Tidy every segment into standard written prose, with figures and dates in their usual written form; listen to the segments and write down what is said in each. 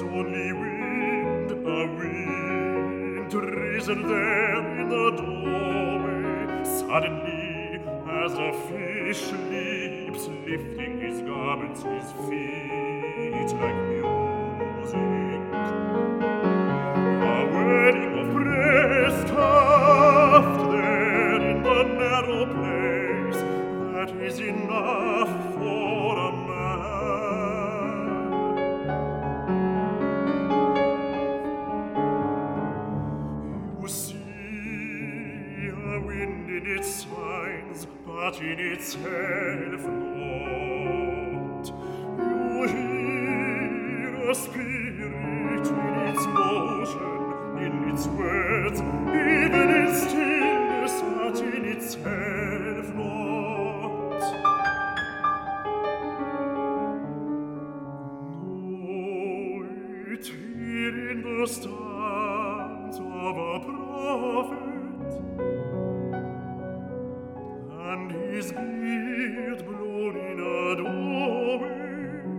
only wind, a wind risen there in the doorway. Suddenly, as a fish leaps, lifting his garments, his feet like music. A wedding of praise carved there in the narrow place, that is enough for a man. You see a wind in its signs, but in itself not. You hear a spirit in its motion, in its words, even in stillness, but in itself not. No, it here in the stance of a prophet, and his beard blown in a doorway.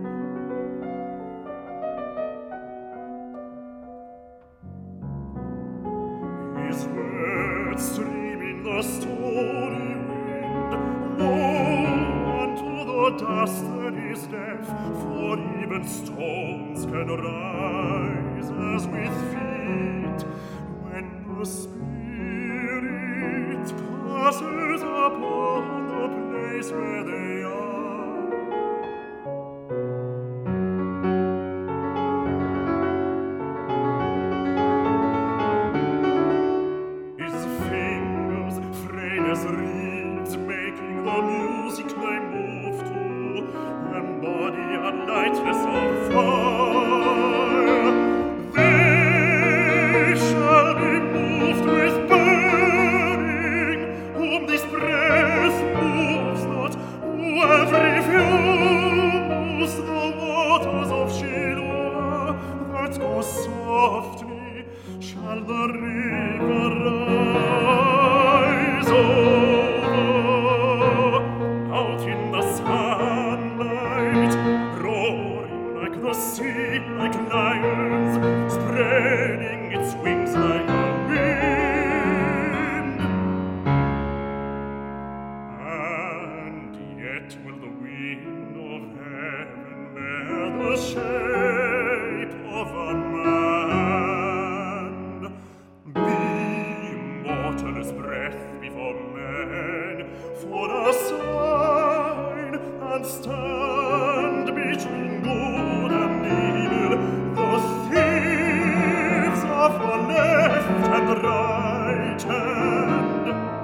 His words stream in the stormy wind. Woe unto the dust that is deaf, for even stones can rise as with feet, when the Spirit passes upon the place where they are. His fingers, frail as reeds, making the music they move to, embody a lightness of fire. They shall be moved with burning, whom this breath moves not, who every few moves the waters of Shiloah, that go softly, shall the river rise over, out in the sunlight, roaring like the sea, like lions, spreading its wings like a wind. And yet will the wind of heaven bear the shape of a man, be immortal as breath before men, for a sign, and stand between good and evil, the thieves of the left and right hand.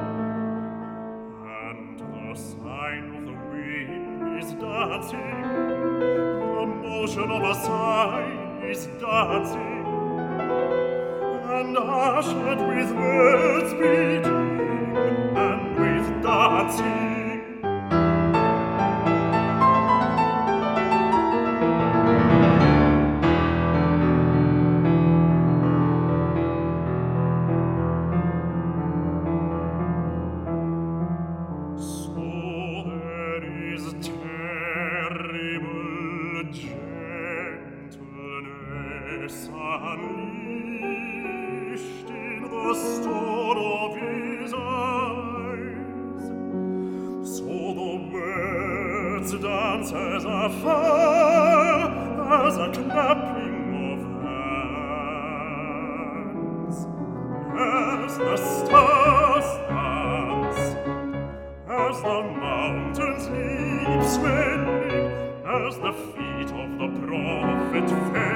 And the sign of the wind is dancing, the motion of a sign is dancing, and ushered with words beating and with dancing. So there is terrible gentleness unleashed in the store of his eyes. So the words dance as a fire, as a clapping of hands, as the stars dance, as the mountains leap swelling, as the feet of the prophet fell.